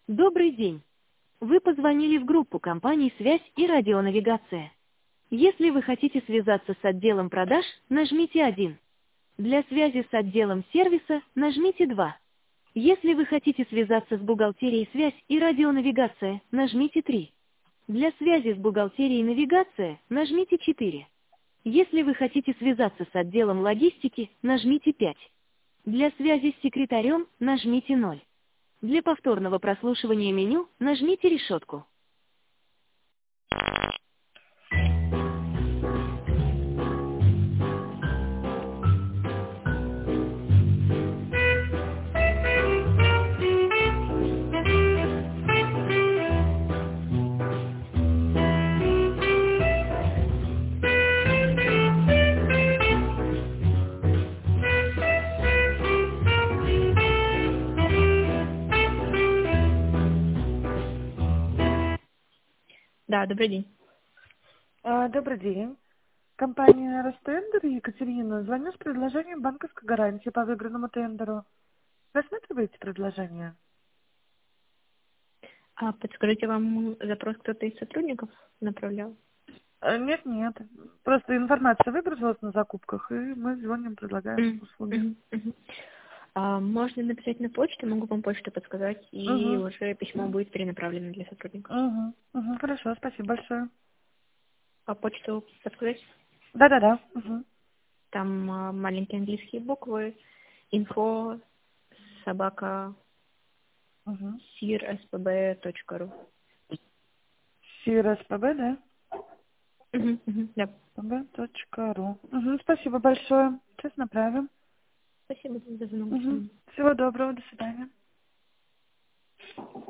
Добрый день. Вы позвонили в группу компаний «Связь» и «Радионавигация». Если вы хотите связаться с отделом продаж, нажмите 1. Для связи с отделом сервиса нажмите 2. Если вы хотите связаться с бухгалтерией «Связь» и «Радионавигация», нажмите 3. Для связи с бухгалтерией «Навигация» нажмите 4. Если вы хотите связаться с отделом логистики, нажмите 5. Для связи с секретарем нажмите 0. Для повторного прослушивания меню нажмите решетку. Да, добрый день. Добрый день. Компания Ростендер, Екатерина. Звоню с предложением банковской гарантии по выигранному тендеру. Рассматриваете предложение? А подскажите, вам запрос кто-то из сотрудников направлял? Нет, нет. Просто информация выбросилась на закупках, и мы звоним, предлагаем услуги. Можно написать на почту, могу вам почту подсказать, и Угу. уже письмо будет перенаправлено для сотрудников. Угу. Угу. Хорошо, спасибо большое. А почту подсказать? Да-да-да. Угу. Там маленькие английские буквы, info собака Угу. sirspb.ru. СПБ, да? Да. spb.ru. Угу. Спасибо большое. Сейчас направим. Спасибо за звонок. Угу. Всего доброго, до свидания.